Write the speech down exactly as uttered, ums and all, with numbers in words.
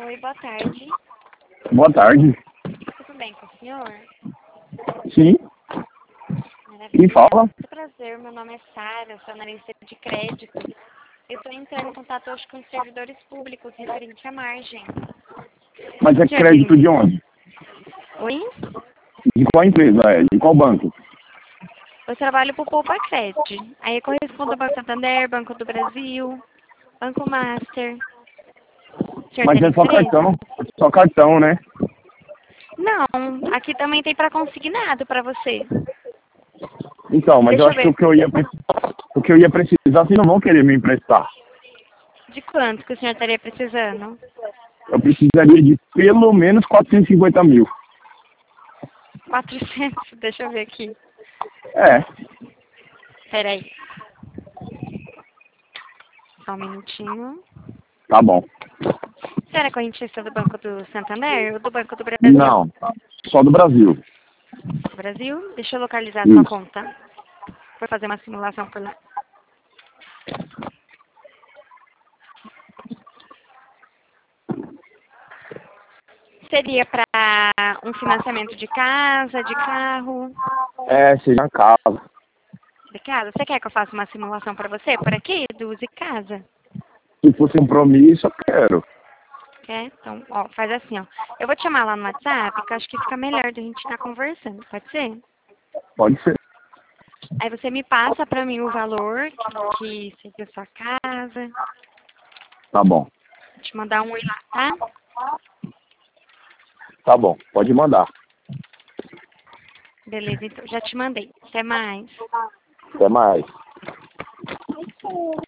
Oi, boa tarde. Boa tarde. Tudo bem com o senhor? Sim, Maravilha. quem fala? Muito prazer, meu nome é Sara, sou analista de crédito. Eu estou entrando em contato hoje com os servidores públicos referente à margem. Mas é O senhor crédito tem... de onde? Oi? De qual empresa é? De qual banco? Eu trabalho para o Poupa Cred. Aí eu correspondo ao Banco Santander, Banco do Brasil, Banco Master. O senhor Mas tem é só interesse? cartão. Só cartão, né? Não, aqui também tem para consignado para você. Então, mas eu Deixa eu acho que o ver. que eu ia, pre- o que eu ia precisar, vocês não vão querer me emprestar. De quanto que o senhor estaria precisando? Eu precisaria de pelo menos quatrocentos e cinquenta mil. quatrocentos, deixa eu ver aqui. É, Peraí. Só um minutinho. tá bom. Você era correntista do Banco do Santander ou do Banco do Brasil? Não, só do Brasil. Do Brasil? Deixa eu localizar a sua Isso. conta. Vou fazer uma simulação por lá. Seria para um financiamento de casa, de carro? É, seja em casa. De casa? Você quer que eu faça uma simulação para você por aqui, do Use Casa? Se fosse um compromisso, eu quero. Quer? Então, ó, faz assim, ó. Eu vou te chamar lá no WhatsApp, que eu acho que fica melhor da gente estar conversando, pode ser? Pode ser. Aí você me passa para mim o valor que, que seria a sua casa. Tá bom. Vou te mandar um oi lá, tá? Tá bom, pode mandar. Beleza, então já te mandei. Até mais. Até mais.